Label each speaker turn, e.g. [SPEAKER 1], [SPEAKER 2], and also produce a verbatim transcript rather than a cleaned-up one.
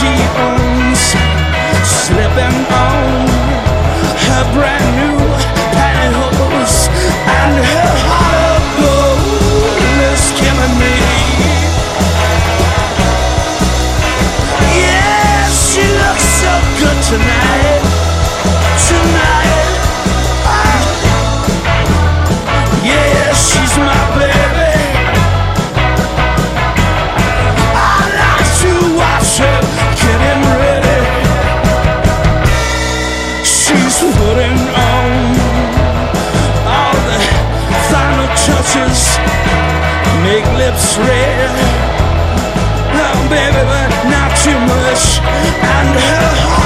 [SPEAKER 1] she owns, slipping on her brand new pantyhose, and her hollow gold is killing me. Yeah, she looks so good tonight, tonight. Ah. Yeah, she's my baby. I like to watch her getting ready. She's putting on all the final touches, make lips red. Oh baby, but not too much. And her heart